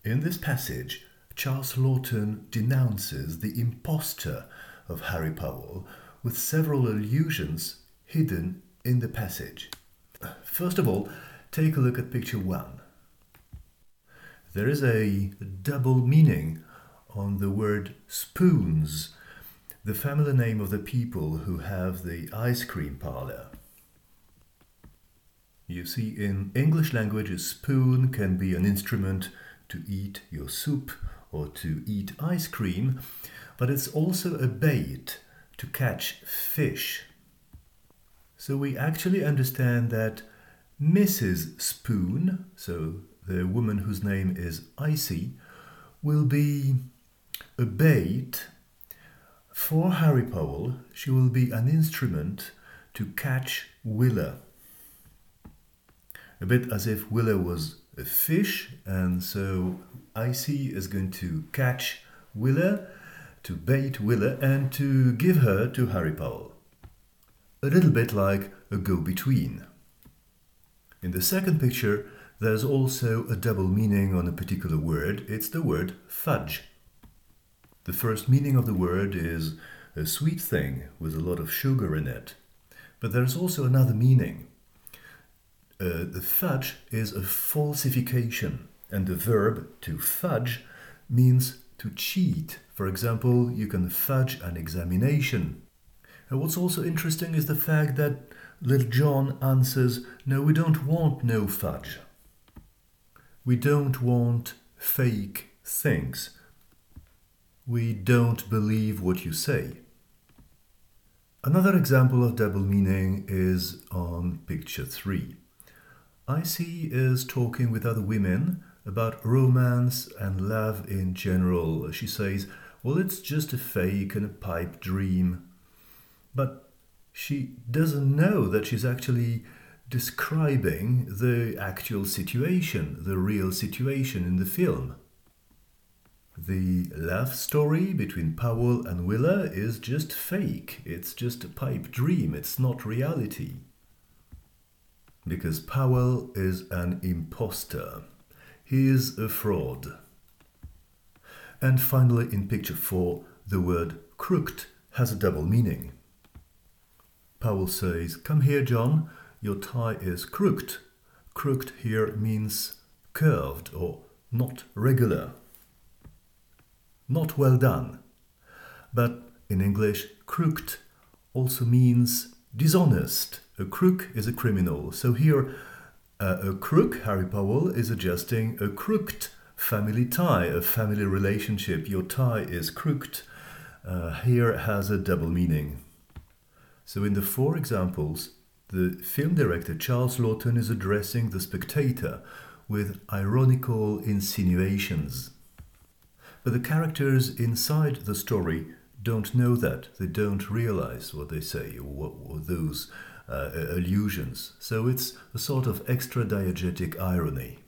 In this passage, Charles Laughton denounces the impostor of Harry Powell with several allusions hidden in the passage. First of all, take a look at picture 1. There is a double meaning on the word spoons, the family name of the people who have the ice cream parlor. You see, in English language, a spoon can be an instrument to eat your soup or to eat ice cream, but it's also a bait to catch fish. So we actually understand that Mrs. Spoon, so the woman whose name is Icy, will be a bait for Harry Powell. She will be an instrument to catch Willa. A bit as if Willa was a fish, and so Icy is going to catch Willa, to bait Willa, and to give her to Harry Powell. A little bit like a go-between. In the second picture, there's also a double meaning on a particular word. It's the word fudge. The first meaning of the word is a sweet thing with a lot of sugar in it. But there's also another meaning. The fudge is a falsification, and the verb to fudge means to cheat. For example, you can fudge an examination. And what's also interesting is the fact that Little John answers, "No, we don't want no fudge. We don't want fake things. We don't believe what you say." Another example of double meaning is on picture 3. Icy is talking with other women about romance and love in general. She says, well, it's just a fake and a pipe dream. But she doesn't know that she's actually describing the actual situation, the real situation in the film. The love story between Powell and Willa is just fake. It's just a pipe dream. It's not reality. Because Powell is an imposter. He is a fraud. And finally, in picture 4, the word crooked has a double meaning. Powell says, "Come here, John, your tie is crooked." Crooked here means curved or not regular. Not well done. But in English, crooked also means dishonest. A crook is a criminal. So here, a crook, Harry Powell, is adjusting a crooked family tie, a family relationship. Your tie is crooked. Here has a double meaning. So in the 4 examples, the film director Charles Laughton is addressing the spectator with ironical insinuations. But the characters inside the story don't know that. They don't realize what they say or what those allusions. So it's a sort of extra diegetic irony.